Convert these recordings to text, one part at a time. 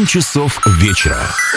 7 часов вечера.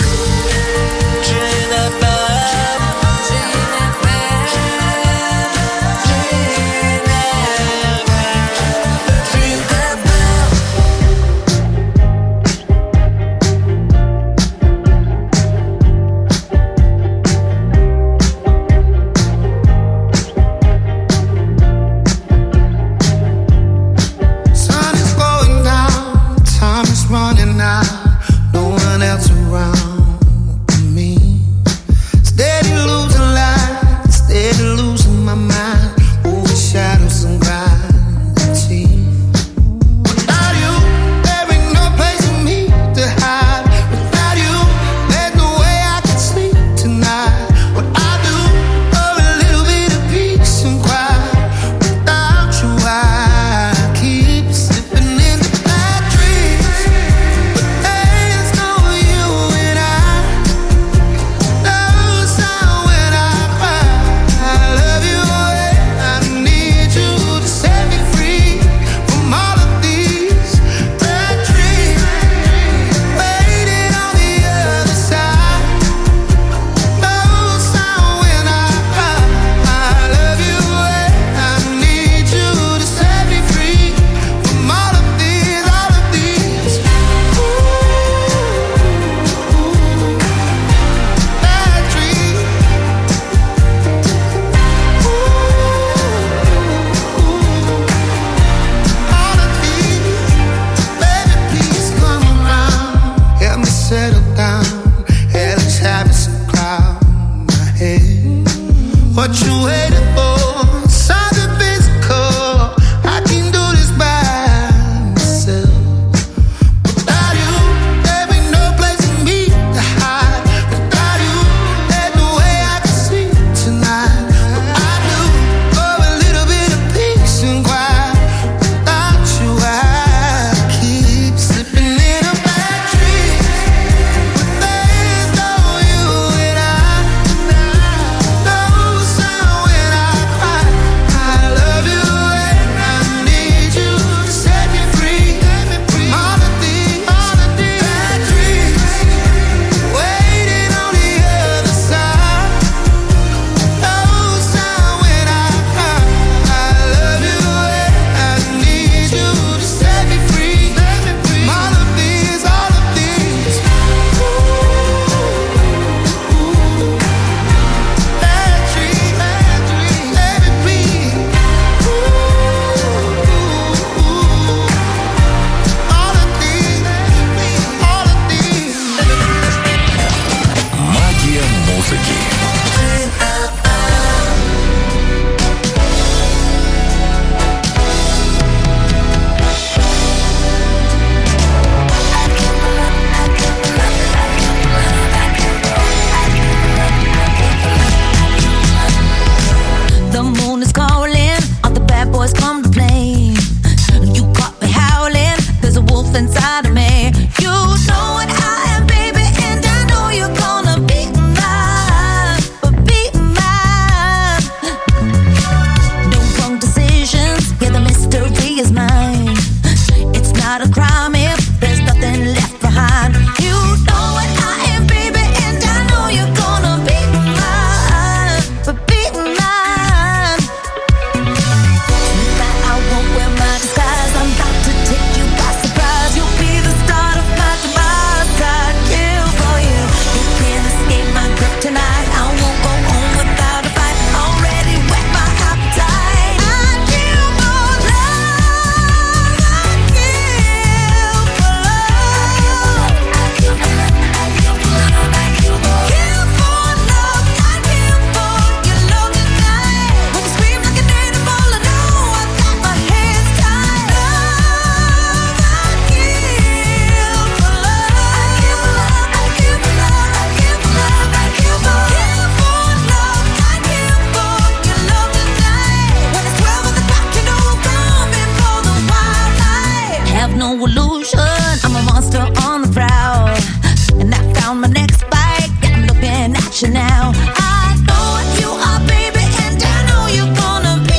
you now. I know what you are, baby, and I know you're gonna be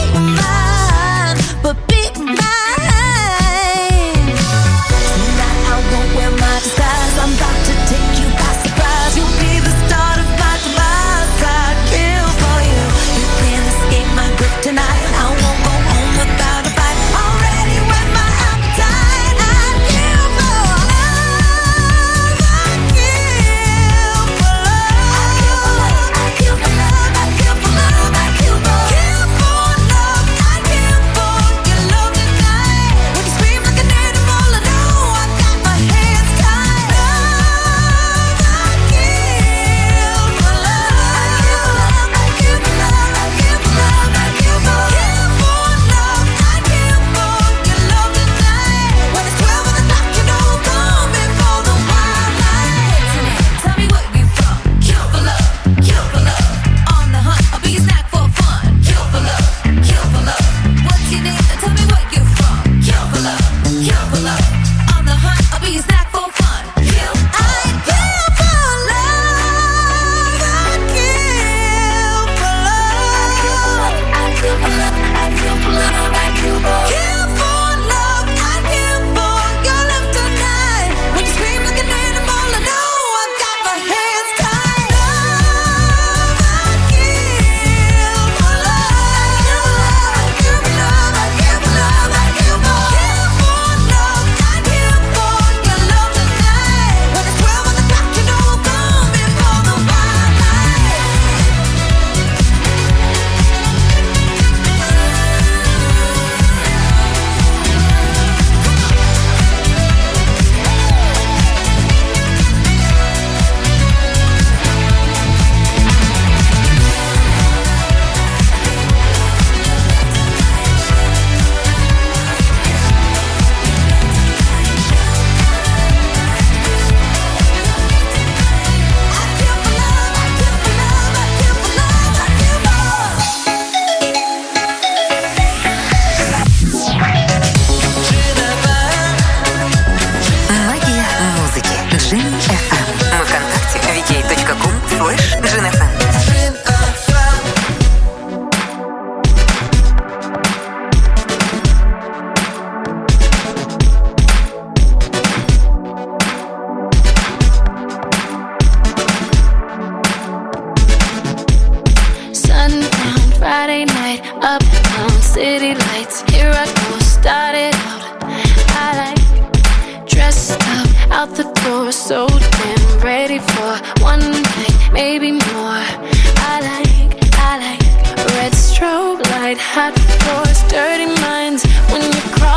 mine, but be mine. Tonight I won't wear my disguise. I'm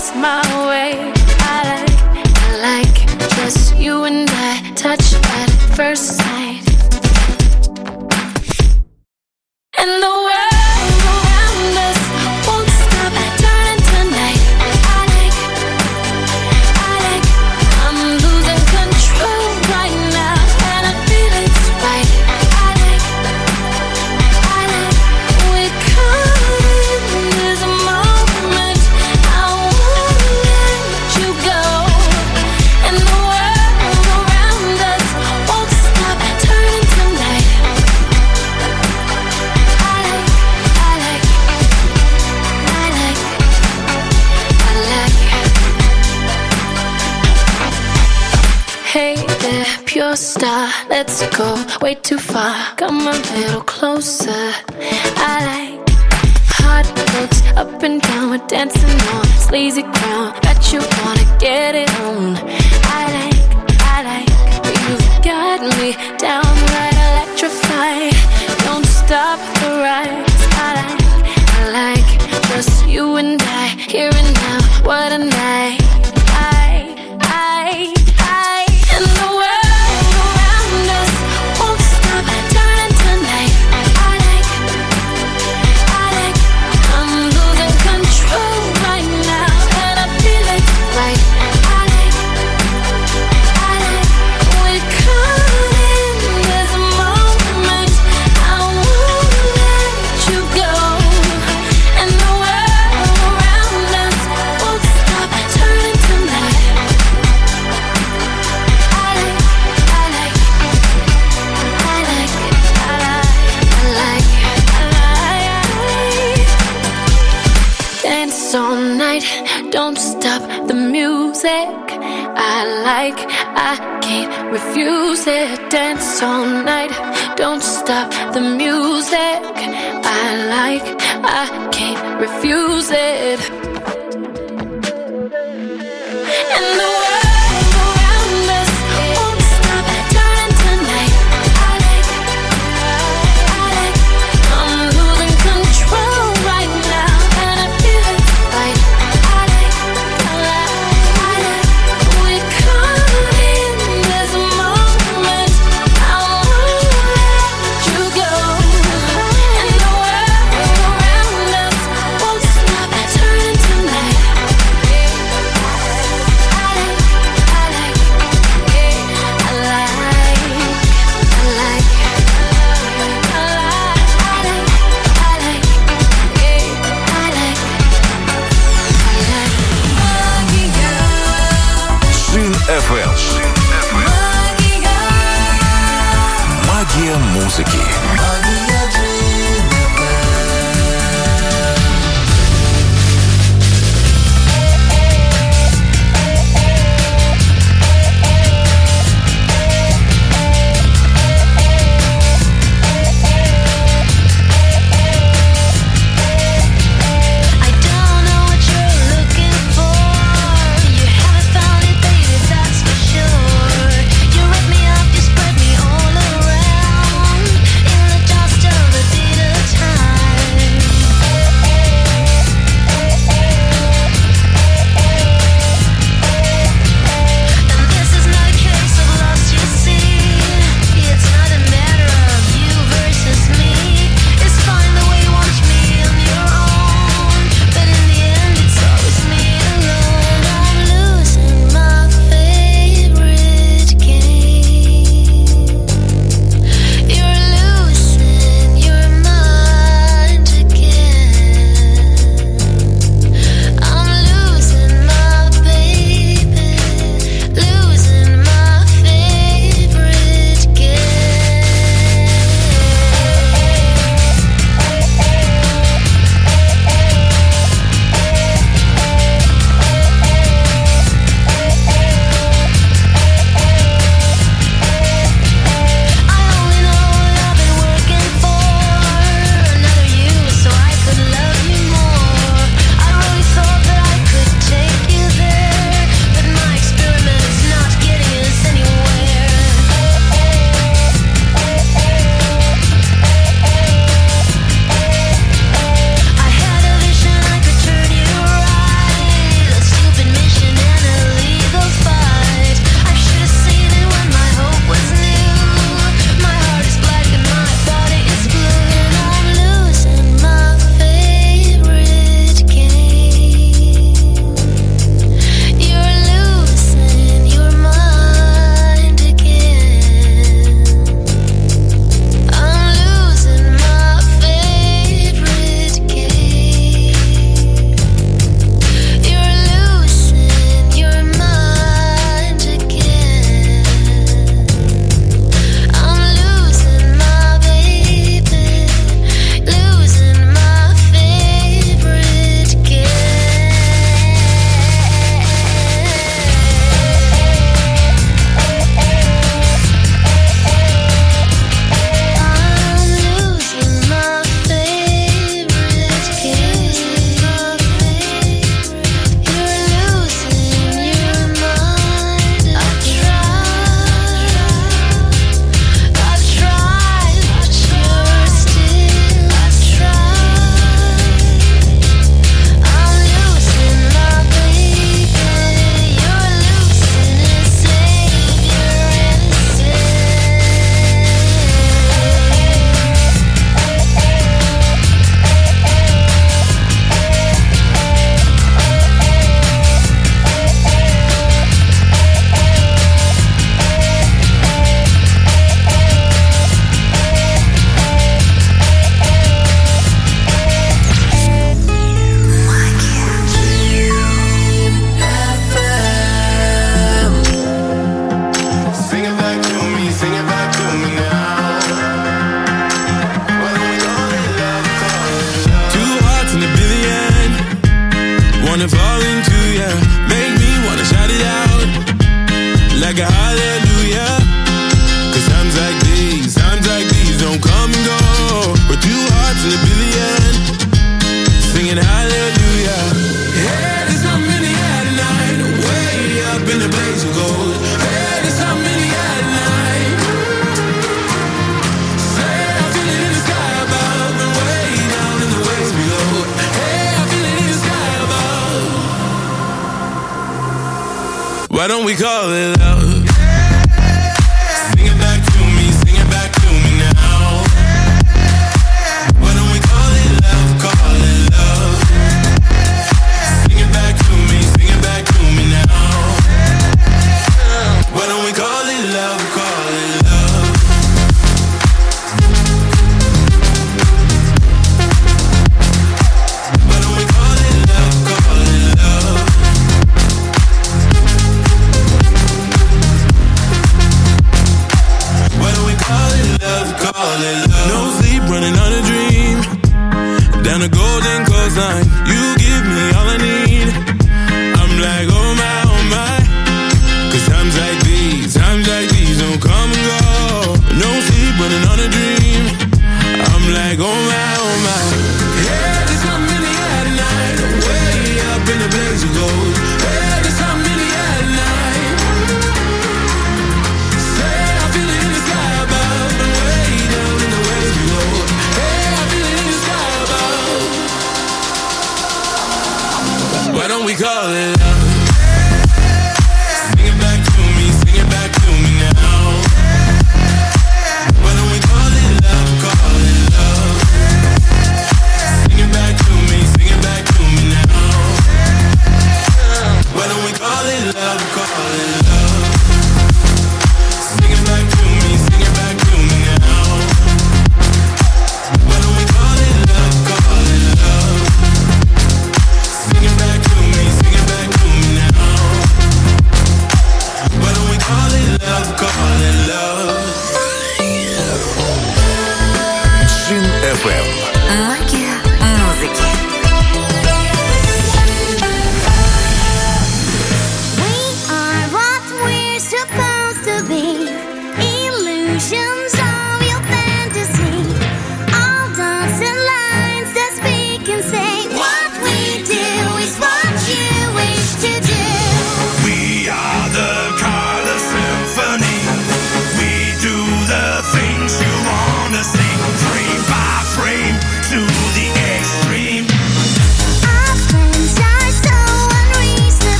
lost my way. I like just you and I, touch at first sight. And the world around us won't stop turning tonight. I'm losing control right now, and I feel it's right. We're caught in this moment. I won't let you go. And the world around us won't stop turning tonight. Hey there, pure star, let's go way too far. Come a little closer. I like hot looks up and down, we're dancing on sleazy ground. Bet you wanna get it on. I like, you've got me downright electrified. Don't stop the rise. I like just you and I, here and now. What a night. And the world around us won't stop turning tonight. I'm losing control right now, and I feel it's right. We're caught in this moment. I won't let you go. And the world around us won't stop turning tonight. Dance all night, don't stop the music. I can't refuse it. Dance all night, don't stop the music. I can't refuse it. And the world around us won't stop turning tonight. I'm losing control right now, and I feel it's right. We're caught in this moment. I won't let you go. And the world around us won't stop turning hallelujah. Make me wanna shout it out like a hallelujah. Cause times like these don't come and go. We're two hearts in a billion, singing hallelujah. Hey, there's something in the air tonight, way up in the blaze of gold. Hey, there's something in the air tonight. Say, I feel it in the sky above and way down in the waves below. Hey, I feel it in the sky above. Why don't we call it love? Sing it back to me, sing it back to me now. Why don't we call it love, call it love. Sing it back to me, sing it back to me now. Why don't we call it love, call it love. Why don't we call it love, call it love.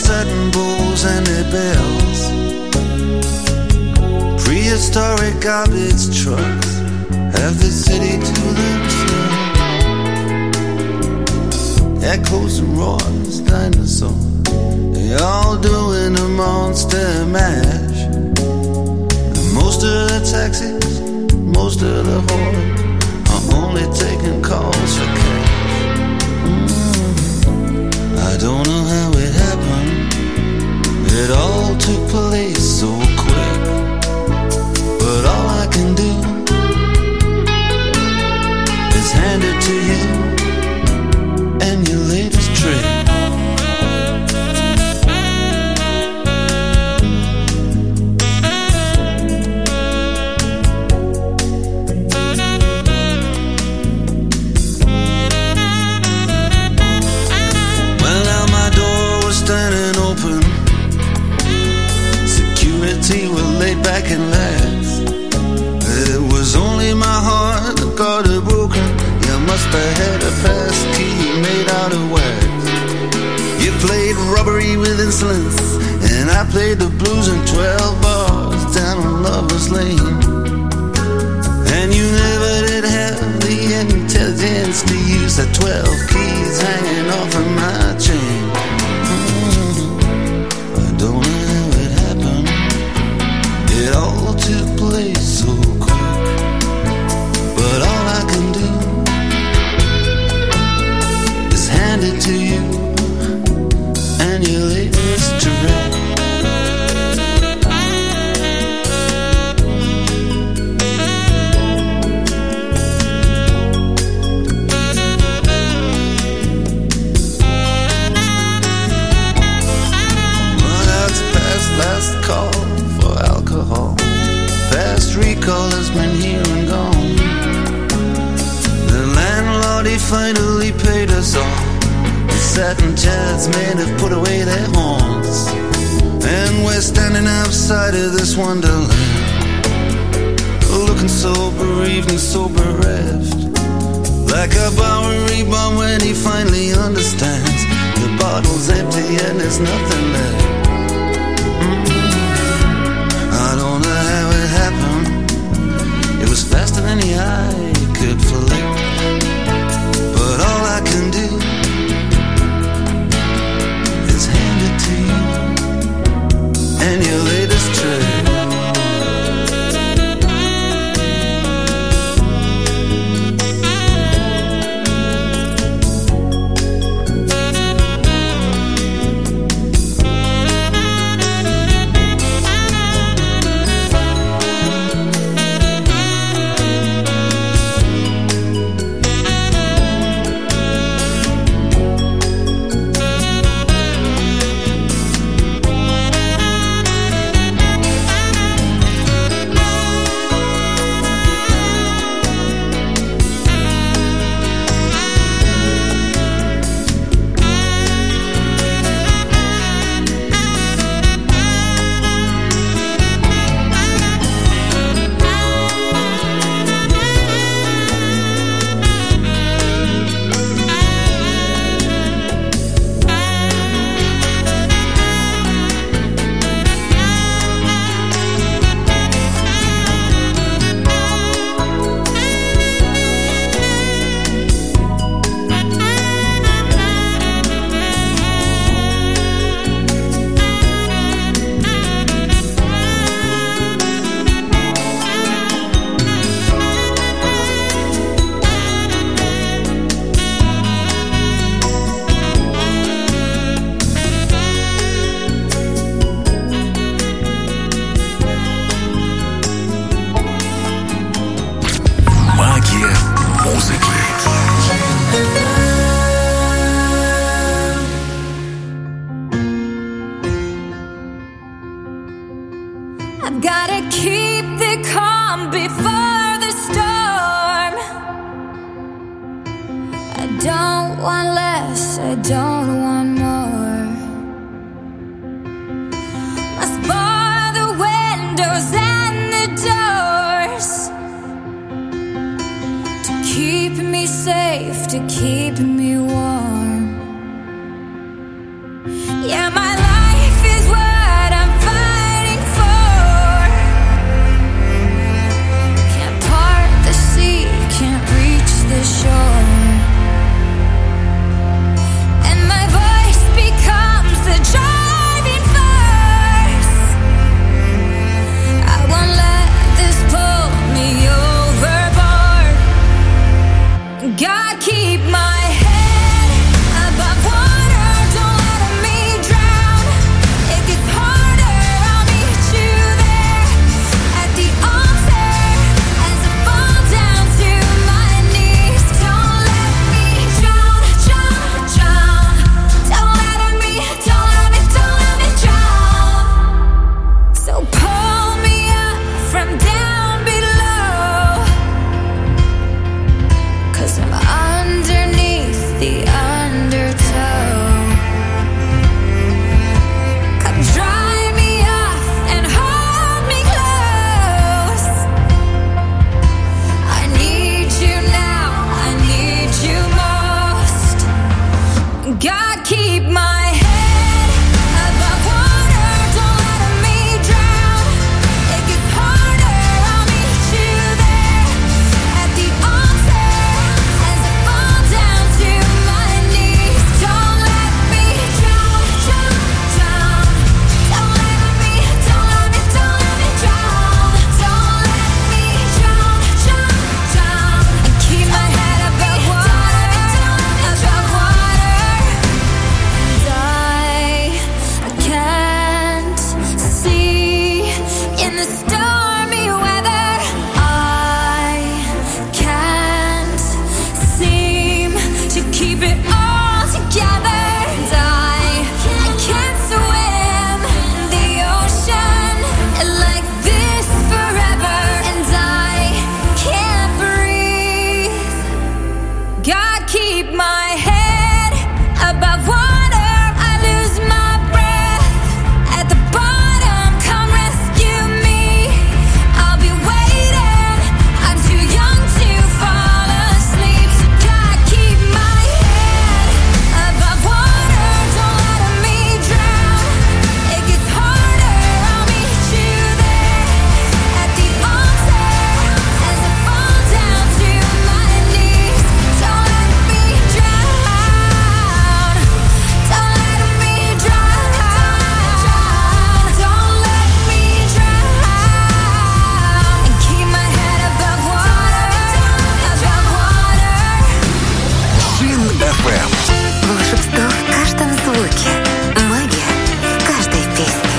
setting bulls and their bells. Prehistoric garbage trucks have the city to themselves. Echoes and roars, dinosaurs, they all doing a monster mash. And most of the taxis, most of the horde are only taking calls for cash. I don't know how it happened. It all took place so quick. But all I can do is hand it to you and your latest trick. Back and last, it was only my heart that got it broken. You must have had a pass key made out of wax. You played robbery with insolence, and I played the blues in 12 bars down on Lover's Lane. And you never did have the intelligence to use the 12 keys hanging off of my chain. I don't know how it happened. It all took place so quick, but all I can do is hand it to you and your latest trick. Well, that's past last call for alcohol. Fast recall has been here and gone. The landlord, he finally paid us all. The satin chairs men have put away their horns, and we're standing outside of this wonderland, looking so bereaved and so bereft, like a Bowery bum when he finally understands the bottle's empty and there's nothing left. I don't know how it happened. It was faster than the eye could flick. But all I can do is hand it to you and your latest trick. I've gotta keep the calm before the storm. I don't want less, I don't want more. Must bar the windows and the doors to keep me safe, to keep me warm. Yeah, my life God, keep my head above water, don't let me drown. It gets harder, I'll meet you there at the altar as I fall down to my knees. Don't let me drown, drown, drown. Don't let me drown. Don't let me drown, drown, drown. And keep my head above water, above water. And I can't see in the stormy weather. I can't seem to keep it all together. And I can't swim in the ocean like this forever. And I can't breathe. God, keep my head above water. I lose my breath at the bottom. Come rescue me. I'll be waiting. I'm too young to fall asleep. So God, keep my head above water. Don't let me drown. It gets harder. I'll meet you there at the altar as I fall down to my knees. Don't let me drown. Don't let me drown. Don't let me drown. And keep my head above water, above water. Чин FM. Волшебство в каждом звуке. Магия в каждой песне.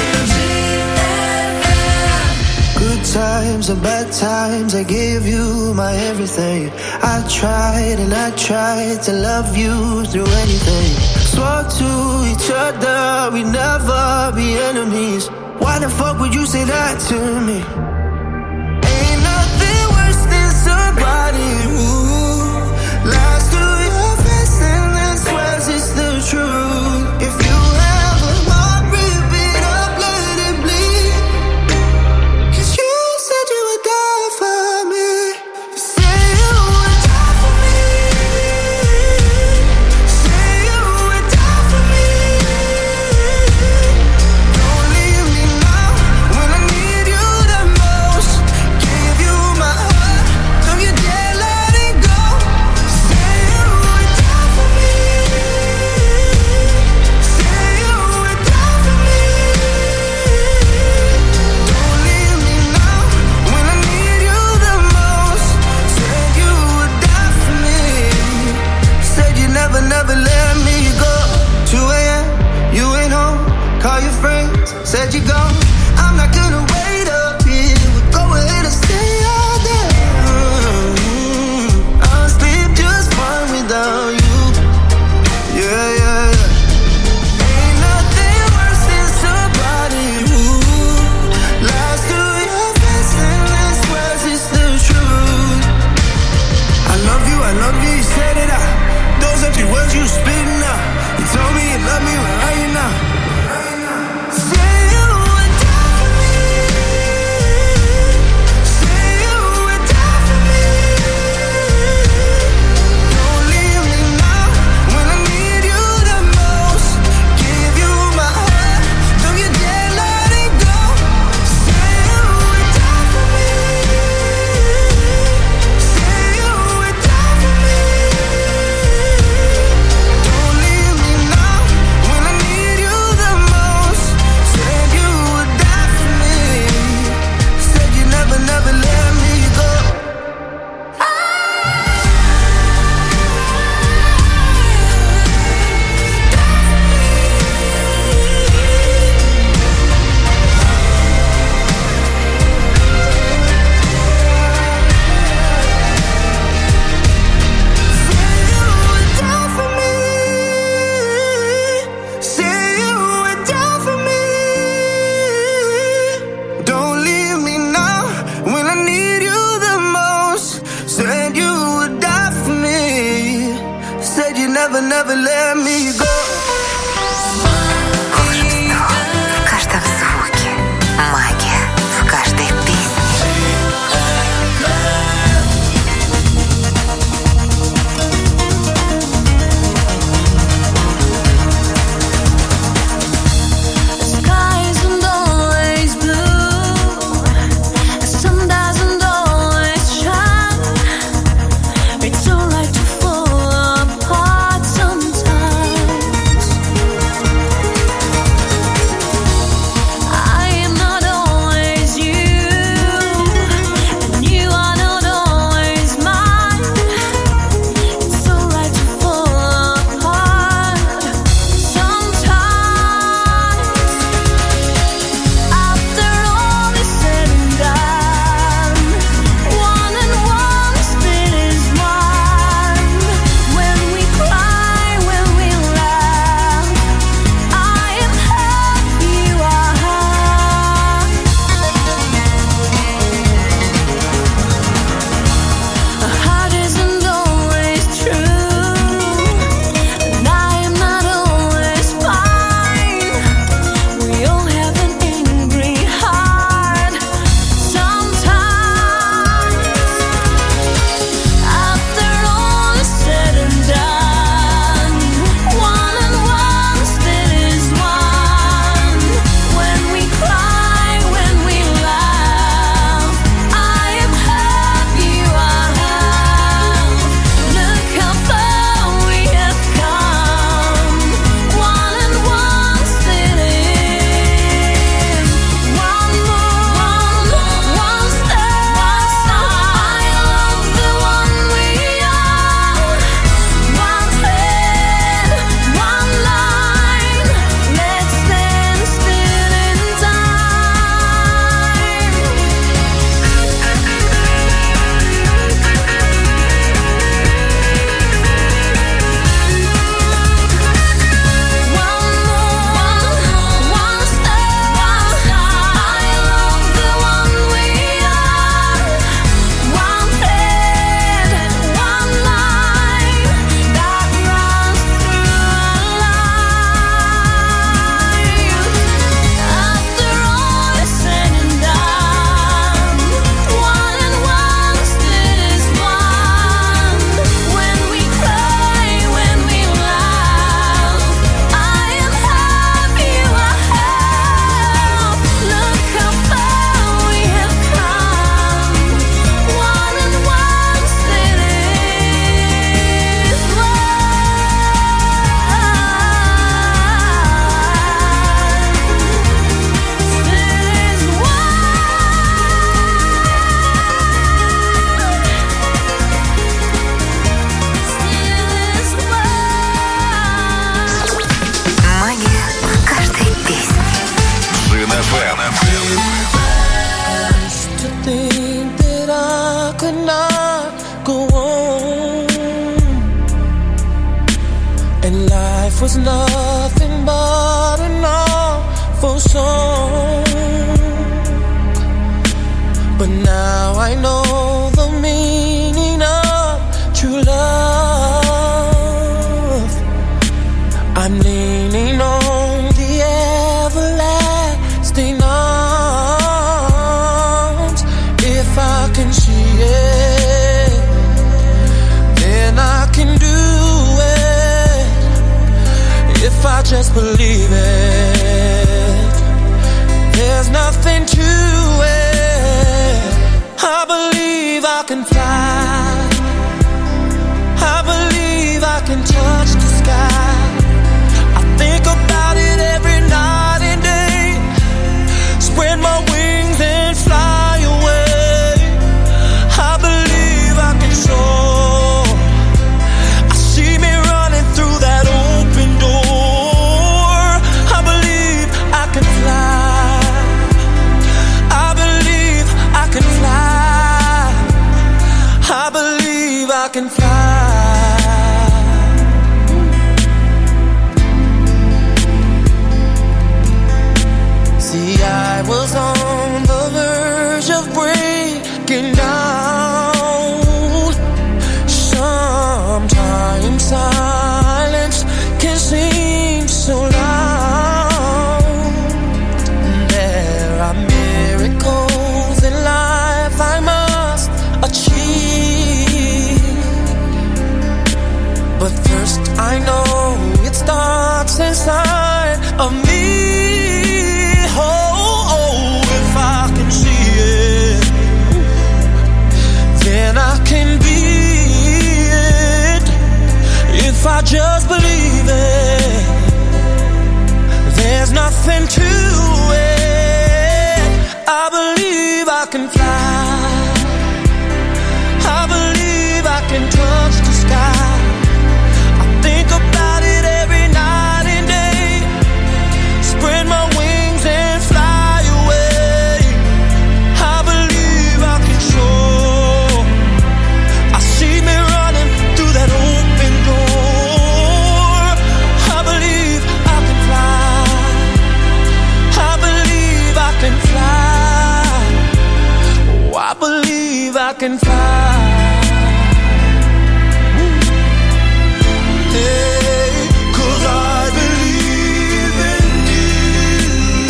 Good times and bad times, I gave you my everything. I tried and I tried to love you through anything. Swore to each other we'd never be enemies. Why the fuck would you say that to me? Ain't nothing worse than somebody who lies to your face and then swears it's the truth. If you have a heart, rip it up, let it bleed. 'Cause you said you would die for me. Say you would die for me. Say you would die for me. Don't leave me now when I need you the most. Give you my heart, don't you dare let it go. Say you would die for me. Say you would die for me. Don't leave me now when I need you the most. Said you would die for me. Said you never, never let me go. 2 a.m., you ain't home. Call your friends, said you gone. I'm not gonna wait up here. We'll go ahead and stay all day. I'll sleep just fine without you. Yeah, yeah, yeah. Ain't nothing worse than somebody who lies to your face and then swears it's the truth. I love you, you said it out. Those empty words you spitting out. You told me you love me, where are you now? Say you would die for me. Say you would die for me. Don't leave me now when I need you the most. Give you my heart, don't you dare let it go. Say you would die for me. Say you would die for me. Don't leave me now when I need you the most. Said you would die for me. Said you never, never let me go. Say you would die for me. Don't leave me now when I need you the most. Said you would die for me. Said you never, never let me go. Волшебство в каждом звуке. Магия в каждой песне. and life was nothing but an awful song. But now I know the meaning of true love. I'm leaning on the everlasting arms. If I can see it, then I can do it. If I just believe it, there's nothing to it. I believe I can fly. I believe I can touch the sky. I think about it every night and day. Spread my wings and fly away. I believe I can soar. I see me running through that open door. I believe I can fly. I believe I can fly. I believe I can fly. See, I was on the verge of breaking down. Sometimes silence can seem so loud. There are miracles in life I must achieve. But first I know it starts inside of me. If I can see it, then I can be it. If I just believe it, there's nothing to it. I believe I can fly. I believe I can touch the sky. I think about it every night and day. Spread my wings and fly away. I believe I can soar. I see me running through that open door. I believe I can fly. I believe I can fly. Oh, I believe I can fly. Hey, 'cause I believe in you.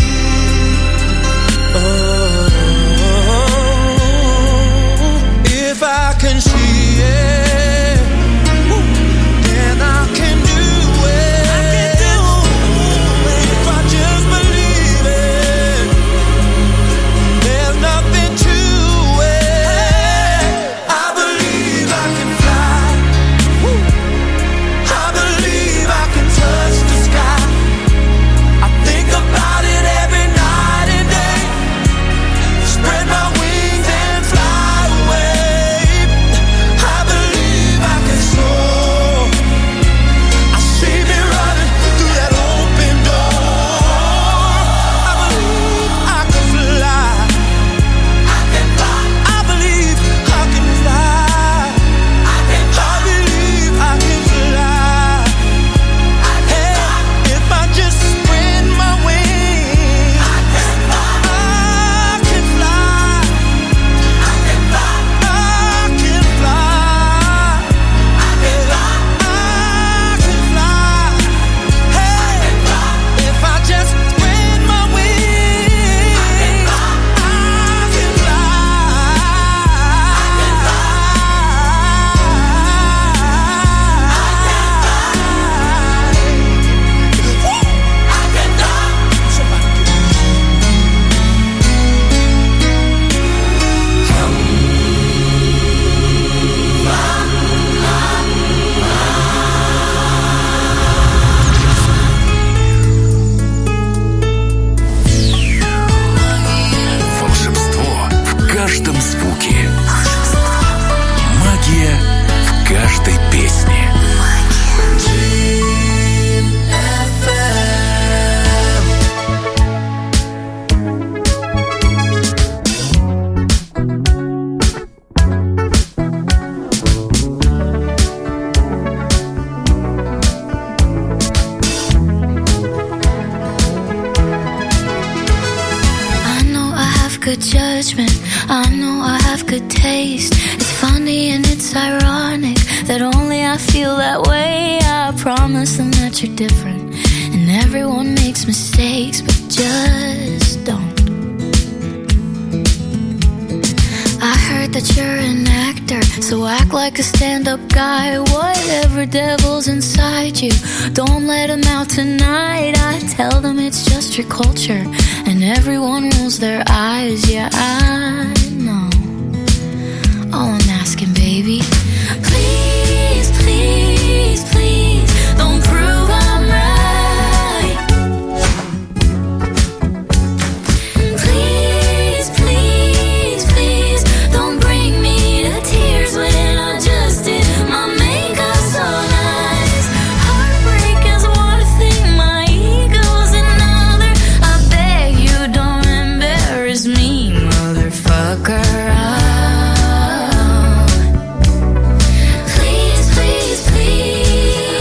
Oh, if I can see it, then I can do it. If I just believe it, there's nothing to it. good judgment. I know I have good taste. It's funny and it's ironic that only I feel that way. I promise them that you're different, and everyone makes mistakes, but just don't. I heard that you're an actor, so act like a stand-up guy. Whatever devil's inside you, don't let him out tonight. I tell them it's just your culture, and everyone rolls their eyes. Yeah, I know. All I'm asking, baby, please, please, please, don't prove I'm right. Please, please, please, don't bring me to tears when I just did my makeup so nice. Heartbreak is one thing, my ego's another. I beg you don't embarrass me, motherfucker. Please, please, please,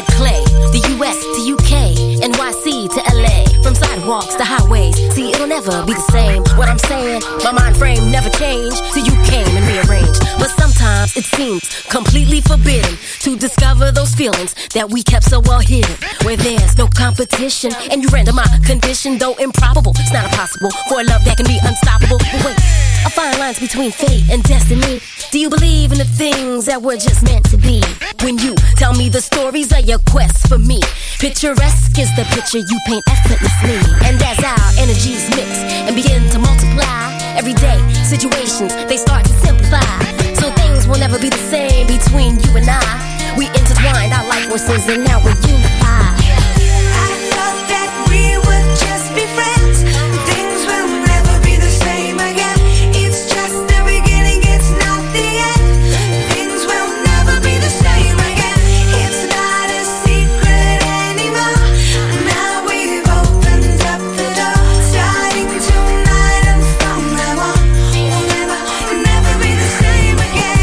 clay. The US to UK, NYC to LA. From sidewalks to highways, see it'll never be the same. What I'm saying, my mind frame never changed till you came and rearranged. But sometimes it seems completely forbidden to discover those feelings that we kept so well hidden. Where there's no competition and you render my condition, though improbable. It's not impossible for a love that can be unstoppable. But wait, a fine lines between fate and destiny. Do you believe in the things that were just meant to be? When you tell me the stories of your quest for me, picturesque is the picture you paint effortlessly. And as our energies mix and begin to multiply, everyday situations, they start to simplify. So things will never be the same between you and I. We intertwined our life forces and now we're unified. I thought that we would just be friends. Things will never be the same again. It's just the beginning, it's not the end. Things will never be the same again. It's not a secret anymore. Now we've opened up the door. Starting tonight and from now on, we'll never be the same again.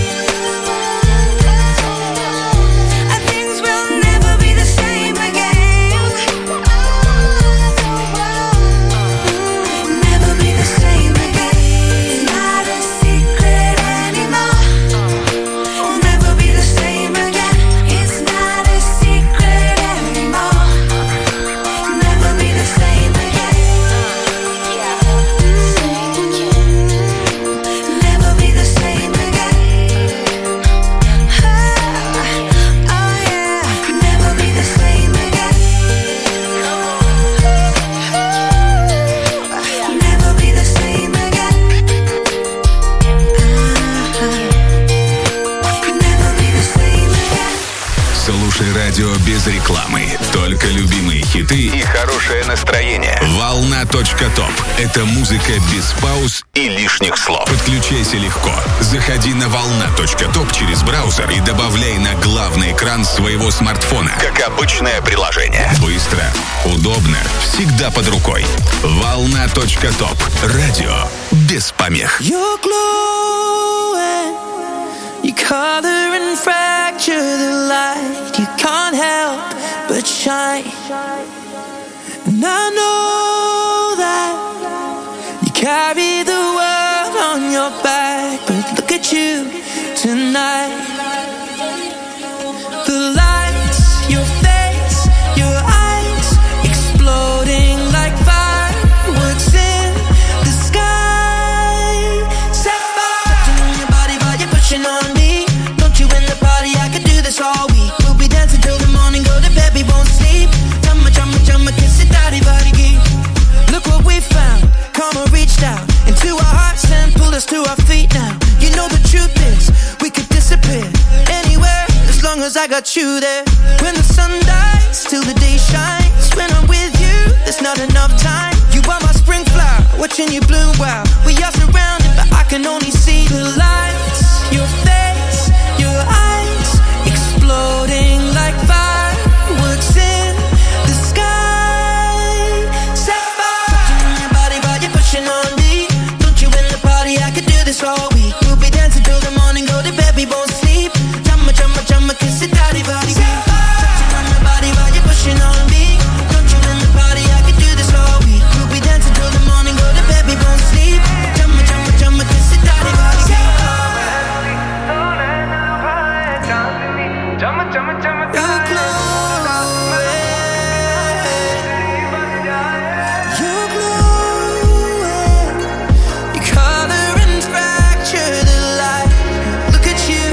Things will never be the same again. Never be the same again. It's not a secret anymore. Never be the same again. It's not a secret anymore. Never be the same again. Never be the same again. Oh yeah, never be the same again. Never be the same again. Never be the same again. Слушай радио без рекламы. Только любимые хиты и хорошее настроение. Волна.топ. Это музыка без пауз и лишних слов. Подключайся легко. Заходи на волна.топ через браузер и добавляй на главный экран своего смартфона. Как обычное приложение. Быстро, удобно, всегда под рукой. Волна.топ. Радио без помех. You're glowing, you color and fracture the light. You can't help but shine. And I know that you carry the world on your back, but look at you tonight. The lights, your face, your eyes, exploding like fireworks in the sky. Set fire. Touching on your body while you're pushing on me. Don't you in the party, I could do this all week. We'll be dancing till the morning, go to bed, we won't sleep. Chumma, kiss it, daddy, body. Look what we found. Karma reached out into our hearts and pulled us to our feet now. You know the truth is, we could disappear anywhere as long as I got you there. When the sun dies, till the day shines. When I'm with you, there's not enough time. You are my spring flower, watching you bloom wild. We are surrounded, but I can only see the lights. Your face, your eyes, exploding like fireworks in the sky. Set fire. Touching on your body while you're pushing on me. Don't you in the party, I could do this all week. We'll be dancing till the morning, go to bed, we won't sleep. Chumma, kiss it, daddy, body. Touching on your body while you're pushing on me. Don't you in the party, I could do this all week. We'll be dancing till the morning, go to bed, we won't sleep. Chumma, kiss it, daddy, body. You're glowing. You're glowing. You color and fracture the light. Look at you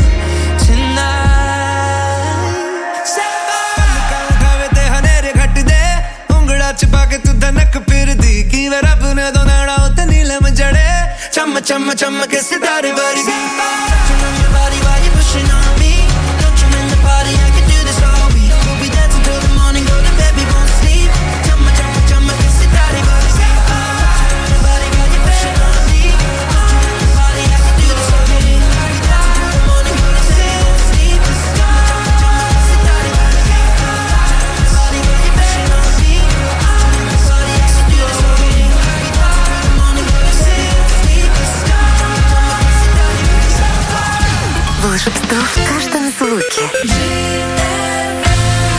tonight. Set fire. खावे ते हनेरे घट दे उंगड़ा छुपा के तू धनक फिर दी की वे रब ने दो नाड़ा उते नीलम जड़े चम के सितारे वर्गी. Touching on your body while you're pushing on me. Don't you in the party, I could do this all week. We'll be dancing till the morning, go to bed, we won't sleep. Chumma, kiss it, daddy, body. Touching on your body while you're pushing on me. Don't you in the party, I could do this all week. We'll be dancing till the morning, go to bed, we won't sleep. Chumma, kiss it, daddy, body. Touching on your body while you're pushing on me. Don't you in the party, I could do this all week. We'll be dancing till the morning, go to bed, we won't sleep. Chumma, kiss it, daddy, body. Волшебство в каждом звуке.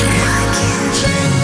Магия.